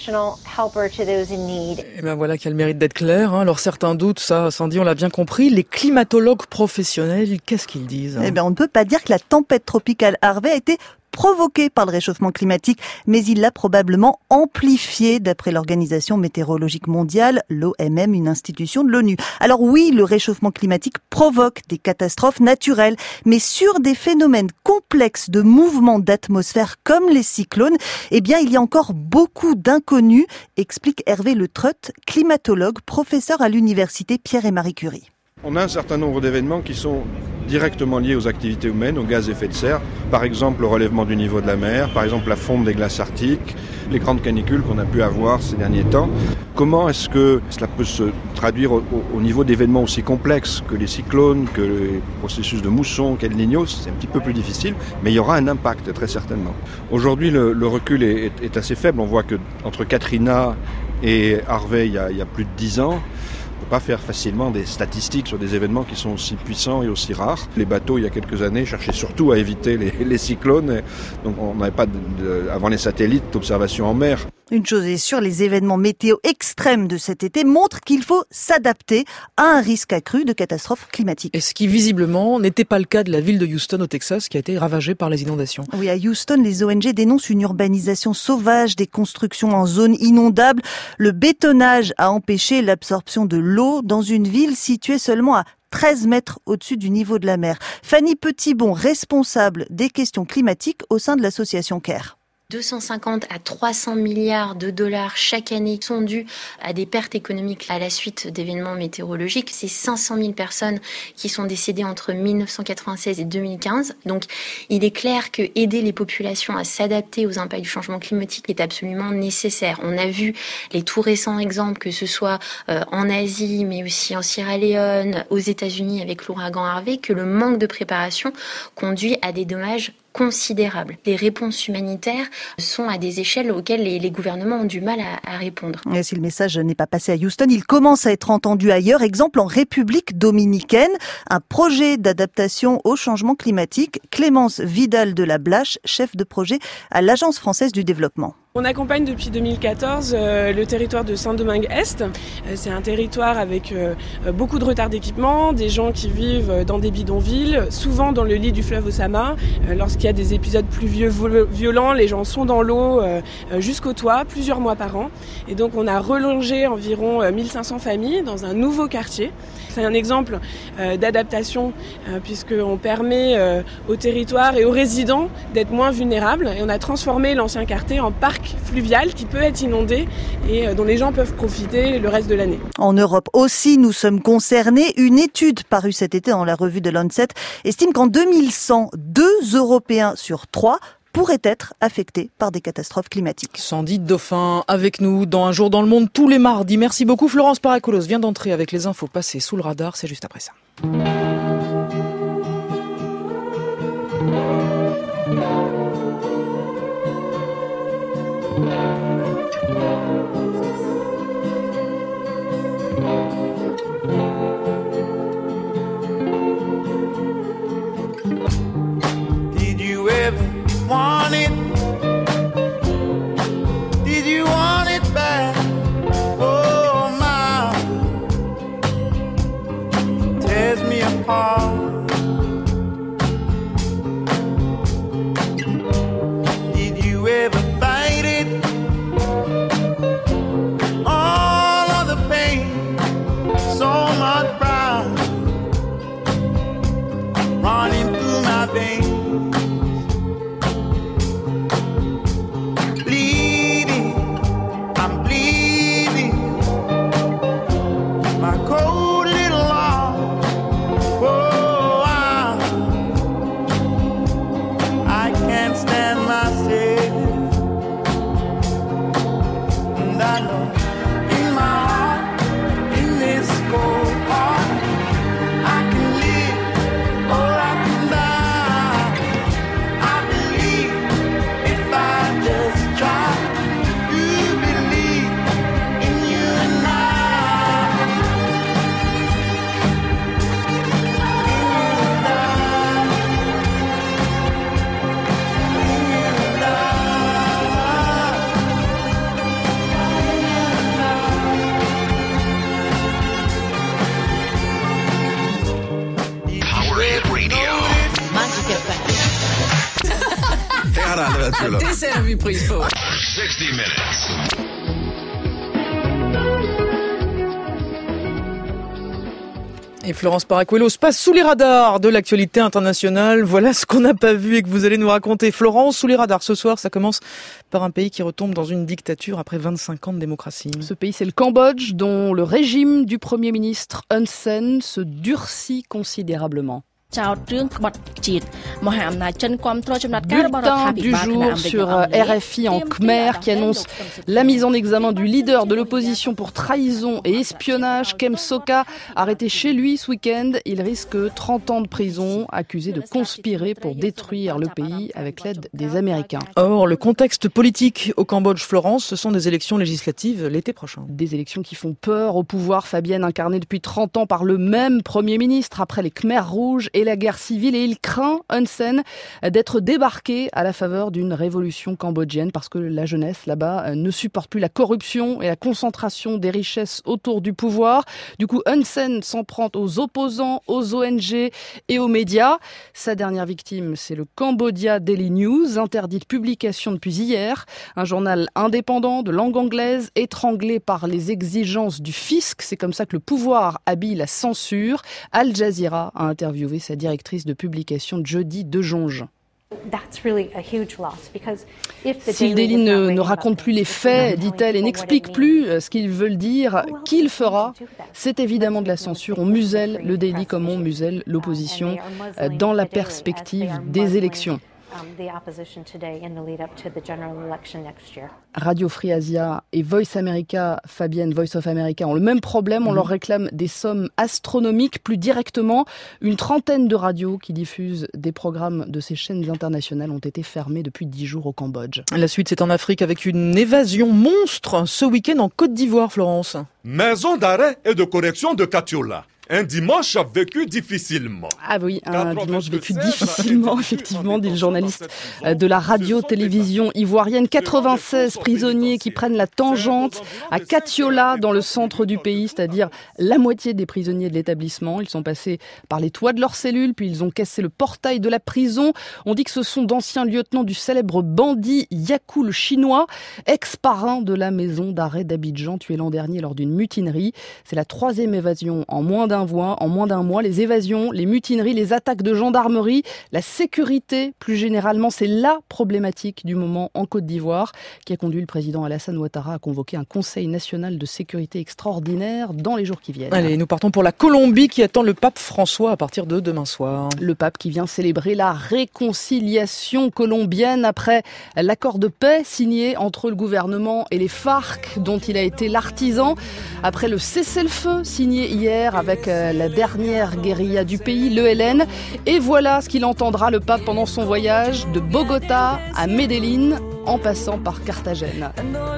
Et ben voilà qui a le mérite d'être clair. Hein. Alors certains doutent, ça, Sandy, on l'a bien compris. Les climatologues professionnels, qu'est-ce qu'ils disent ? Eh bien, on ne peut pas dire que la tempête tropicale Harvey a été provoqué par le réchauffement climatique, mais il l'a probablement amplifié, d'après l'Organisation météorologique mondiale, l'O M M, une institution de l'ONU. Alors oui, le réchauffement climatique provoque des catastrophes naturelles, mais sur des phénomènes complexes de mouvements d'atmosphère comme les cyclones, eh bien, il y a encore beaucoup d'inconnus, explique Hervé Le Treut, climatologue, professeur à l'université Pierre et Marie Curie. On a un certain nombre d'événements qui sont directement liés aux activités humaines, aux gaz à effet de serre. Par exemple, le relèvement du niveau de la mer, par exemple la fonte des glaces arctiques, les grandes canicules qu'on a pu avoir ces derniers temps. Comment est-ce que cela peut se traduire au, au niveau d'événements aussi complexes que les cyclones, que les processus de mousson, qu'El Niño? C'est un petit peu plus difficile, mais il y aura un impact très certainement. Aujourd'hui, le, le recul est, est, est assez faible. On voit que entre Katrina et Harvey, il y a, il y a plus de dix ans, on ne peut pas faire facilement des statistiques sur des événements qui sont aussi puissants et aussi rares. Les bateaux, il y a quelques années, cherchaient surtout à éviter les, les cyclones. Donc on n'avait pas, de, de, avant les satellites, d'observation en mer. Une chose est sûre, les événements météo extrêmes de cet été montrent qu'il faut s'adapter à un risque accru de catastrophes climatiques. Et ce qui visiblement n'était pas le cas de la ville de Houston au Texas qui a été ravagée par les inondations. Oui, à Houston, les O N G dénoncent une urbanisation sauvage, des constructions en zone inondable. Le bétonnage a empêché l'absorption de l'eau dans une ville située seulement à treize mètres au-dessus du niveau de la mer. Fanny Petitbon, responsable des questions climatiques au sein de l'association CARE. deux cent cinquante à trois cents milliards de dollars chaque année sont dus à des pertes économiques à la suite d'événements météorologiques. C'est cinq cent mille personnes qui sont décédées entre mille neuf cent quatre-vingt-seize et deux mille quinze. Donc, il est clair que aider les populations à s'adapter aux impacts du changement climatique est absolument nécessaire. On a vu les tout récents exemples, que ce soit euh, en Asie, mais aussi en Sierra Leone, aux États-Unis avec l'ouragan Harvey, que le manque de préparation conduit à des dommages considérables. Les réponses humanitaires sont à des échelles auxquelles les, les gouvernements ont du mal à, à répondre. Et si le message n'est pas passé à Houston, il commence à être entendu ailleurs. Exemple en République dominicaine, un projet d'adaptation au changement climatique. Clémence Vidal de la Blache, chef de projet à l'Agence française du développement. On accompagne depuis deux mille quatorze euh, le territoire de Saint-Domingue-Est. Euh, c'est un territoire avec euh, beaucoup de retard d'équipement, des gens qui vivent dans des bidonvilles, souvent dans le lit du fleuve Osama. Euh, lorsqu'il y a des épisodes pluvieux violents, les gens sont dans l'eau euh, jusqu'au toit, plusieurs mois par an. Et donc on a relogé environ euh, mille cinq cents familles dans un nouveau quartier. C'est un exemple euh, d'adaptation euh, puisqu'on permet euh, au territoire et aux résidents d'être moins vulnérables. Et on a transformé l'ancien quartier en parc fluvial qui peut être inondé et dont les gens peuvent profiter le reste de l'année. En Europe aussi, nous sommes concernés. Une étude parue cet été dans la revue de Lancet estime qu'en deux mille cent, deux Européens sur trois pourraient être affectés par des catastrophes climatiques. Sandy Dauphin avec nous dans Un jour dans le monde tous les mardis. Merci beaucoup. Florence Paracolos vient d'entrer avec les infos passées sous le radar. C'est juste après ça. Did you ever want it? Did you want it back? Oh my, tears me apart. serve, please, folks. sixty minutes. Et Florence Paracuelos passe sous les radars de l'actualité internationale. Voilà ce qu'on n'a pas vu et que vous allez nous raconter. Florence, sous les radars ce soir, ça commence par un pays qui retombe dans une dictature après vingt-cinq ans de démocratie. Ce pays, c'est le Cambodge, dont le régime du Premier ministre Hun Sen se durcit considérablement. Bulletin du jour sur R F I en Khmer qui annonce la mise en examen du leader de l'opposition pour trahison et espionnage, Kem Sokha, arrêté chez lui ce week-end. Il risque trente ans de prison, accusé de conspirer pour détruire le pays avec l'aide des Américains. Or, le contexte politique au Cambodge, Florence, ce sont des élections législatives l'été prochain. Des élections qui font peur au pouvoir, Fabienne, incarné depuis trente ans par le même Premier ministre après les Khmers rouges et la guerre civile, et il craint, Hun Sen, d'être débarqué à la faveur d'une révolution cambodgienne parce que la jeunesse là-bas ne supporte plus la corruption et la concentration des richesses autour du pouvoir. Du coup, Hun Sen s'en prend aux opposants, aux O N G et aux médias. Sa dernière victime, c'est le Cambodia Daily News, interdit de publication depuis hier. Un journal indépendant de langue anglaise, étranglé par les exigences du fisc. C'est comme ça que le pouvoir habille la censure. Al Jazeera a interviewé sa directrice de publication Jody DeJonge. Si le Daily ne, ne raconte plus les faits, dit-elle, et n'explique plus ce qu'ils veulent dire, qui le fera? C'est évidemment de la censure. On muselle le Daily comme on muselle l'opposition dans la perspective des élections. Radio Free Asia et Voice America, Fabienne, Voice of America, ont le même problème. On leur réclame des sommes astronomiques. Plus directement, une trentaine de radios qui diffusent des programmes de ces chaînes internationales ont été fermées depuis dix jours au Cambodge. La suite, c'est en Afrique avec une évasion monstre ce week-end en Côte d'Ivoire, Florence. Maison d'arrêt et de correction de Katiola. Un dimanche vécu difficilement. Ah oui, un dimanche vécu difficilement, effectivement, dit le journaliste de la radio-télévision ivoirienne. quatre-vingt-seize prisonniers qui prennent la tangente à Katiola, dans le centre du pays, c'est-à-dire la moitié des prisonniers de l'établissement. Ils sont passés par les toits de leurs cellules, puis ils ont cassé le portail de la prison. On dit que ce sont d'anciens lieutenants du célèbre bandit Yakou le Chinois, ex-parrain de la maison d'arrêt d'Abidjan, tué l'an dernier lors d'une mutinerie. C'est la troisième évasion en moins d'un mois, en moins d'un mois. Les évasions, les mutineries, les attaques de gendarmerie, la sécurité, plus généralement, c'est la problématique du moment en Côte d'Ivoire qui a conduit le président Alassane Ouattara à convoquer un conseil national de sécurité extraordinaire dans les jours qui viennent. Allez, nous partons pour la Colombie qui attend le pape François à partir de demain soir. Le pape qui vient célébrer la réconciliation colombienne après l'accord de paix signé entre le gouvernement et les FARC dont il a été l'artisan, après le cessez-le-feu signé hier avec la dernière guérilla du pays, l'E L N. Et voilà ce qu'il entendra, le pape, pendant son voyage de Bogota à Medellín, en passant par Carthagène.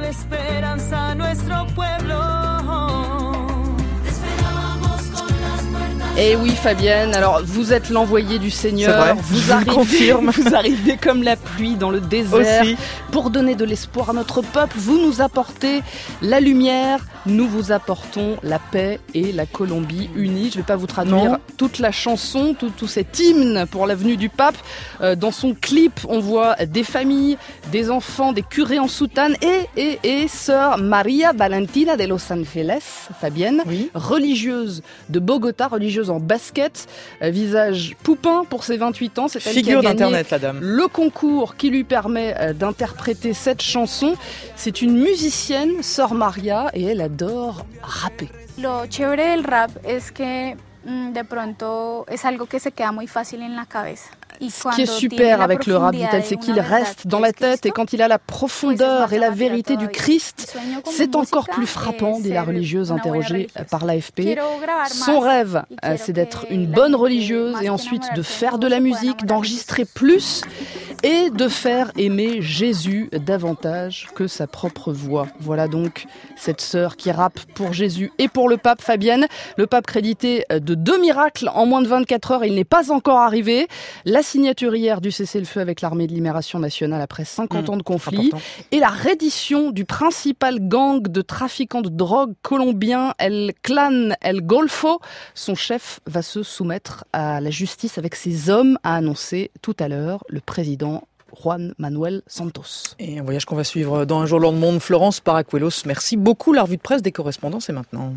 Eh oui, Fabienne, alors vous êtes l'envoyé du Seigneur, vrai, vous, je arrivez, vous confirme. vous arrivez comme la pluie dans le désert Aussi. Pour donner de l'espoir à notre peuple. Vous nous apportez la lumière, nous vous apportons la paix et la Colombie unie. Je ne vais pas vous traduire Non. toute la chanson, tout, tout cet hymne pour la venue du pape. Euh, dans son clip, on voit des familles, des enfants, des curés en soutane et, et, et sœur Maria Valentina de Los Angeles, Fabienne, Oui. religieuse de Bogota, religieuse en basket, euh, visage poupin pour ses vingt-huit ans. C'est elle qui a Figure gagné d'internet, la dame. le concours qui lui permet euh, d'interpréter cette chanson. C'est une musicienne, sœur Maria, et elle adore rapper. Lo chévere del rap es que mm, de pronto es algo que se queda muy fácil en la cabeza. Ce qui est super avec le rap, dit-elle, c'est qu'il reste dans la tête et quand il a la profondeur et la vérité du Christ, c'est encore plus frappant, dit la religieuse interrogée par l'A F P. Son rêve, c'est d'être une bonne religieuse et ensuite de faire de la musique, d'enregistrer plus et de faire aimer Jésus davantage que sa propre voix. Voilà donc cette sœur qui rappe pour Jésus et pour le pape, Fabienne. Le pape crédité de deux miracles en moins de vingt-quatre heures, il n'est pas encore arrivé. La signature hier du cessez-le-feu avec l'armée de libération nationale après cinquante Mmh, ans de conflit important. et la reddition du principal gang de trafiquants de drogue colombien, El Clan El Golfo. Son chef va se soumettre à la justice avec ses hommes, a annoncé tout à l'heure le président Juan Manuel Santos. Et un voyage qu'on va suivre dans Un jour dans le monde. Florence Paracuelos, merci beaucoup. La revue de presse des correspondants, c'est maintenant.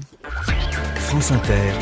France Inter.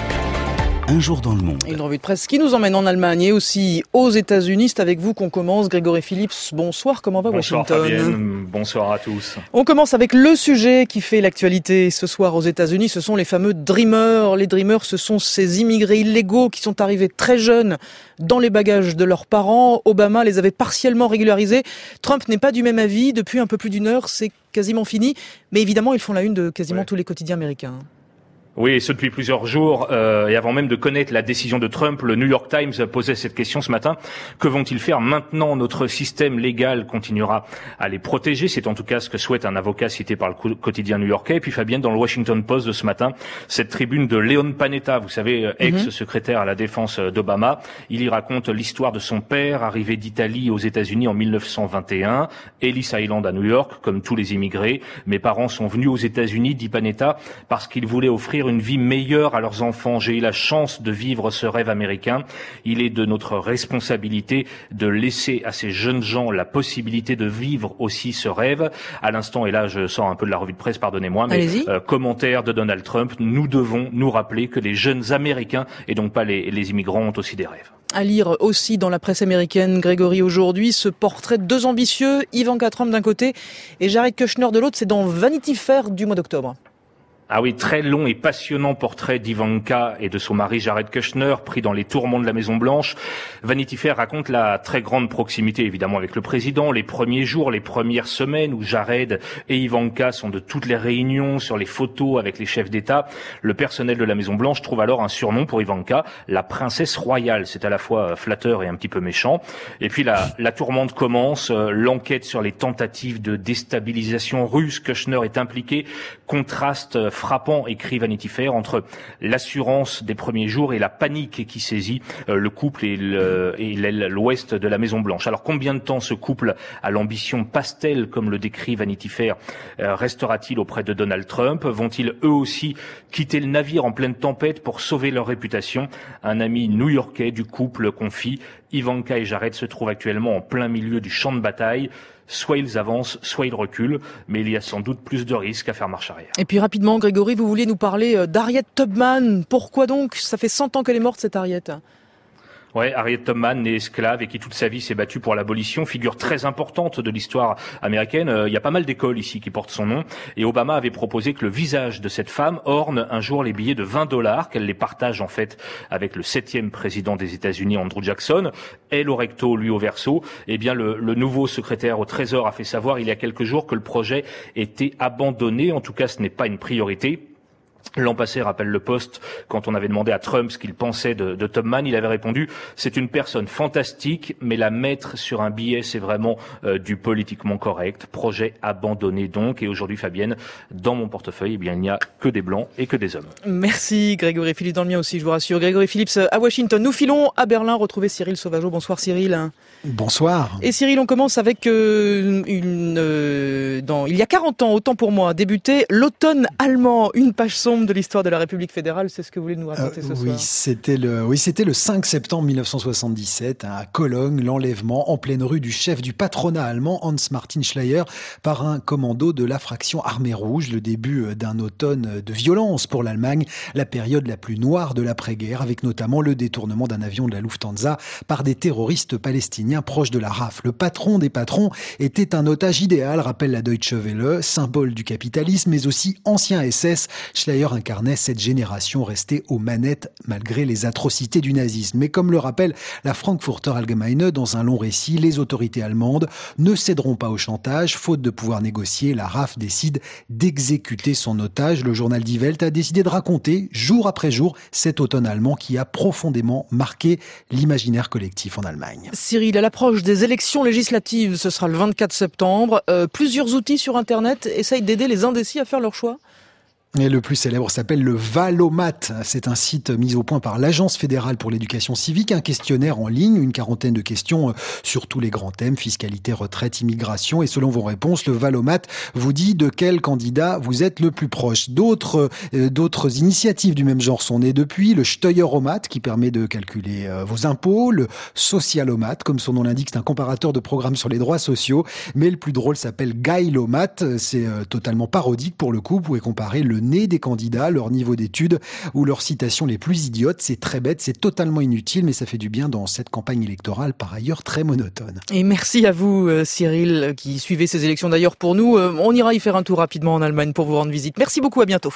Un jour dans le monde. Une revue de presse qui nous emmène en Allemagne et aussi aux États-Unis. C'est avec vous qu'on commence. Grégory Phillips, bonsoir. Comment va bonsoir, Washington? Fabienne. Bonsoir à tous. On commence avec le sujet qui fait l'actualité ce soir aux États-Unis. Ce sont les fameux Dreamers. Les Dreamers, ce sont ces immigrés illégaux qui sont arrivés très jeunes dans les bagages de leurs parents. Obama les avait partiellement régularisés. Trump n'est pas du même avis. Depuis un peu plus d'une heure, c'est quasiment fini. Mais évidemment, ils font la une de quasiment ouais. tous les quotidiens américains. Oui, et ce depuis plusieurs jours, euh, et avant même de connaître la décision de Trump, le New York Times posait cette question ce matin. Que vont-ils faire maintenant? Notre système légal continuera à les protéger. C'est en tout cas ce que souhaite un avocat cité par le quotidien new-yorkais. Et puis Fabienne, dans le Washington Post de ce matin, cette tribune de Leon Panetta, vous savez, ex-secrétaire à la défense d'Obama. Il y raconte l'histoire de son père, arrivé d'Italie aux États-Unis en mille neuf cent vingt et un, Ellis Island à New York, comme tous les immigrés. Mes parents sont venus aux États-Unis, dit Panetta, parce qu'ils voulaient offrir une vie meilleure à leurs enfants. J'ai eu la chance de vivre ce rêve américain. Il est de notre responsabilité de laisser à ces jeunes gens la possibilité de vivre aussi ce rêve. À l'instant, et là je sors un peu de la revue de presse, pardonnez-moi, mais euh, commentaire de Donald Trump, nous devons nous rappeler que les jeunes Américains, et donc pas les, les immigrants, ont aussi des rêves. À lire aussi dans la presse américaine, Grégory, aujourd'hui, ce portrait de deux ambitieux, Ivanka Trump d'un côté et Jared Kushner de l'autre, c'est dans Vanity Fair du mois d'octobre. Ah oui, très long et passionnant portrait d'Ivanka et de son mari Jared Kushner, pris dans les tourments de la Maison Blanche. Vanity Fair raconte la très grande proximité, évidemment, avec le président, les premiers jours, les premières semaines où Jared et Ivanka sont de toutes les réunions, sur les photos avec les chefs d'État. Le personnel de la Maison Blanche trouve alors un surnom pour Ivanka, la princesse royale. C'est à la fois flatteur et un petit peu méchant. Et puis la, la tourmente commence, l'enquête sur les tentatives de déstabilisation russe. Kushner est impliqué, contraste frappant, écrit Vanity Fair, entre l'assurance des premiers jours et la panique qui saisit le couple et l'ouest de la Maison Blanche. Alors combien de temps ce couple à l'ambition pastel, comme le décrit Vanity Fair, restera-t-il auprès de Donald Trump? Vont-ils eux aussi quitter le navire en pleine tempête pour sauver leur réputation? Un ami new-yorkais du couple confie: Ivanka et Jared se trouvent actuellement en plein milieu du champ de bataille. Soit ils avancent, soit ils reculent, mais il y a sans doute plus de risques à faire marche arrière. Et puis rapidement, Grégory, vous vouliez nous parler d'Harriet Tubman. Pourquoi donc? Ça fait cent ans qu'elle est morte, cette Harriet. Ouais, Harriet Tubman, née esclave et qui toute sa vie s'est battue pour l'abolition, figure très importante de l'histoire américaine. Euh, il y a pas mal d'écoles ici qui portent son nom. Et Obama avait proposé que le visage de cette femme orne un jour les billets de vingt dollars, qu'elle les partage en fait avec le septième président des États-Unis, Andrew Jackson. Elle au recto, lui au verso. Eh bien, le, le nouveau secrétaire au Trésor a fait savoir il y a quelques jours que le projet était abandonné. En tout cas, ce n'est pas une priorité. L'an passé, rappelle le Post, quand on avait demandé à Trump ce qu'il pensait de, de Tubman, il avait répondu « C'est une personne fantastique, mais la mettre sur un billet, c'est vraiment euh, du politiquement correct. » Projet abandonné donc. Et aujourd'hui, Fabienne, dans mon portefeuille, eh bien, il n'y a que des blancs et que des hommes. Merci Grégory Phillips, dans le mien aussi, je vous rassure. Grégory Phillips à Washington. Nous filons à Berlin, retrouver Cyril Sauvageau. Bonsoir Cyril. Bonsoir. Et Cyril, on commence avec euh, une... Euh, dans, il y a quarante ans, autant pour moi, débuté l'automne allemand, une page sombre de l'histoire de la République fédérale. C'est ce que vous voulez nous raconter euh, ce oui, soir. C'était le, oui, c'était le cinq septembre mille neuf cent soixante-dix-sept, hein, à Cologne, l'enlèvement en pleine rue du chef du patronat allemand, Hans-Martin Schleyer, par un commando de la fraction Armée Rouge. Le début d'un automne de violence pour l'Allemagne, la période la plus noire de l'après-guerre, avec notamment le détournement d'un avion de la Lufthansa par des terroristes palestiniens proches de la R A F. Le patron des patrons était un otage idéal, rappelle la Deutsche Welle, symbole du capitalisme, mais aussi ancien S S. Schleyer incarnait cette génération restée aux manettes malgré les atrocités du nazisme. Mais comme le rappelle la Frankfurter Allgemeine dans un long récit, les autorités allemandes ne céderont pas au chantage. Faute de pouvoir négocier, la R A F décide d'exécuter son otage. Le journal Die Welt a décidé de raconter, jour après jour, cet automne allemand qui a profondément marqué l'imaginaire collectif en Allemagne. Cyril, à l'approche des élections législatives, ce sera le vingt-quatre septembre. Euh, plusieurs outils sur Internet essayent d'aider les indécis à faire leur choix. Et le plus célèbre s'appelle le Valomat. C'est un site mis au point par l'Agence fédérale pour l'éducation civique, un questionnaire en ligne, une quarantaine de questions sur tous les grands thèmes, fiscalité, retraite, immigration. Et selon vos réponses, le Valomat vous dit de quel candidat vous êtes le plus proche. D'autres, euh, d'autres initiatives du même genre sont nées depuis. Le Steueromat, qui permet de calculer euh, vos impôts. Le Socialomat, comme son nom l'indique, c'est un comparateur de programmes sur les droits sociaux. Mais le plus drôle s'appelle Gailomat. C'est euh, totalement parodique pour le coup. Vous pouvez comparer le nez des candidats, leur niveau d'études ou leurs citations les plus idiotes. C'est très bête, c'est totalement inutile, mais ça fait du bien dans cette campagne électorale par ailleurs très monotone. Et merci à vous Cyril qui suivez ces élections d'ailleurs pour nous. On ira y faire un tour rapidement en Allemagne pour vous rendre visite. Merci beaucoup, à bientôt.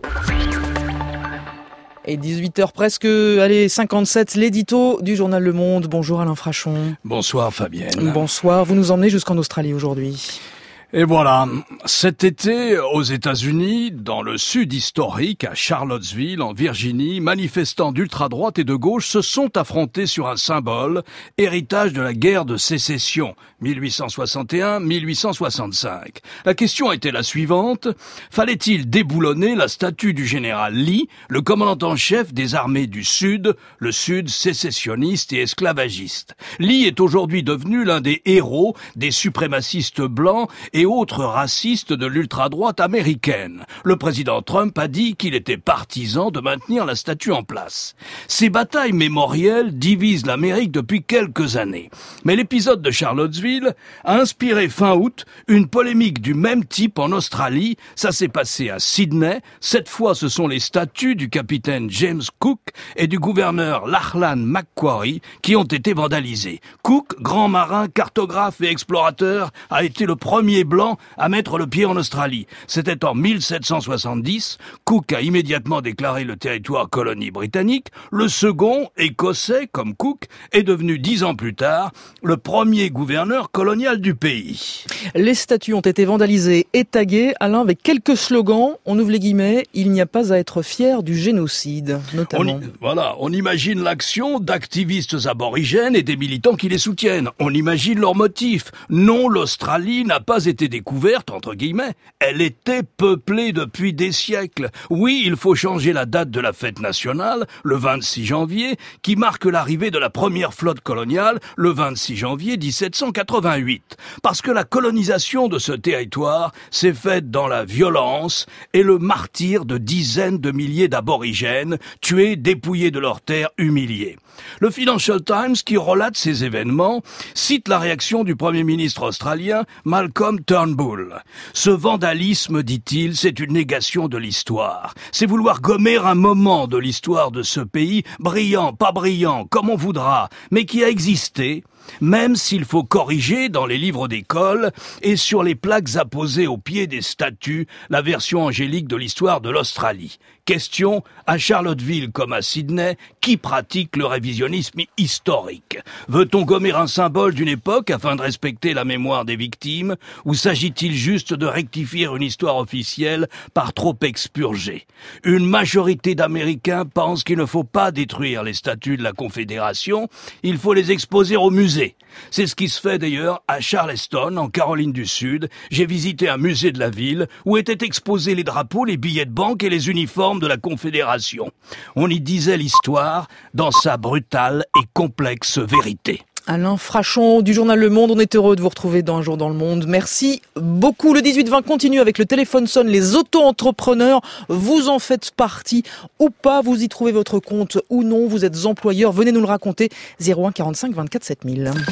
Et dix-huit heures presque, allez, cinquante-sept, l'édito du journal Le Monde. Bonjour Alain Frachon. Bonsoir Fabienne. Bonsoir, vous nous emmenez jusqu'en Australie aujourd'hui. Et voilà, cet été, aux États-Unis, dans le sud historique, à Charlottesville, en Virginie, manifestants d'ultra-droite et de gauche se sont affrontés sur un symbole, héritage de la guerre de sécession, mille huit cent soixante et un à mille huit cent soixante-cinq. La question était la suivante: fallait-il déboulonner la statue du général Lee, le commandant en chef des armées du Sud, le Sud sécessionniste et esclavagiste? Lee est aujourd'hui devenu l'un des héros des suprémacistes blancs et autres racistes de l'ultra-droite américaine. Le président Trump a dit qu'il était partisan de maintenir la statue en place. Ces batailles mémorielles divisent l'Amérique depuis quelques années. Mais l'épisode de Charlottesville a inspiré fin août une polémique du même type en Australie. Ça s'est passé à Sydney. Cette fois, ce sont les statues du capitaine James Cook et du gouverneur Lachlan Macquarie qui ont été vandalisées. Cook, grand marin, cartographe et explorateur, a été le premier blanc à mettre le pied en Australie. C'était en mille sept cent soixante-dix. Cook a immédiatement déclaré le territoire colonie britannique. Le second, écossais comme Cook, est devenu dix ans plus tard le premier gouverneur colonial du pays. Les statues ont été vandalisées et taguées, Alain, avec quelques slogans. On ouvre les guillemets, il n'y a pas à être fier du génocide, notamment. On y, voilà, on imagine l'action d'activistes aborigènes et des militants qui les soutiennent. On imagine leurs motifs. Non, l'Australie n'a pas été découverte, entre guillemets. Elle était peuplée depuis des siècles. Oui, il faut changer la date de la fête nationale, le vingt-six janvier, qui marque l'arrivée de la première flotte coloniale, le vingt-six janvier dix-sept cent quatre-vingt-huit. Parce que la colonisation de ce territoire s'est faite dans la violence et le martyre de dizaines de milliers d'aborigènes, tués, dépouillés de leurs terres, humiliés. Le Financial Times, qui relate ces événements, cite la réaction du Premier ministre australien Malcolm Turnbull. Ce vandalisme, dit-il, c'est une négation de l'histoire. C'est vouloir gommer un moment de l'histoire de ce pays, brillant, pas brillant, comme on voudra, mais qui a existé, même s'il faut corriger dans les livres d'école et sur les plaques apposées au pied des statues la version angélique de l'histoire de l'Australie. Question, à Charlottesville comme à Sydney, qui pratique le révisionnisme historique? Veut-on gommer un symbole d'une époque afin de respecter la mémoire des victimes, ou s'agit-il juste de rectifier une histoire officielle par trop expurgée? Une majorité d'Américains pensent qu'il ne faut pas détruire les statues de la Confédération, il faut les exposer au musée. C'est ce qui se fait d'ailleurs à Charleston, en Caroline du Sud. J'ai visité un musée de la ville où étaient exposés les drapeaux, les billets de banque et les uniformes de la Confédération. On y disait l'histoire dans sa brutale et complexe vérité. Alain Frachon du journal Le Monde, on est heureux de vous retrouver dans Un jour dans le monde. Merci beaucoup. Le dix-huit vingt continue avec le téléphone sonne. Les auto-entrepreneurs, vous en faites partie ou pas, vous y trouvez votre compte ou non, vous êtes employeur, venez nous le raconter. zéro un quarante-cinq vingt-quatre sept mille.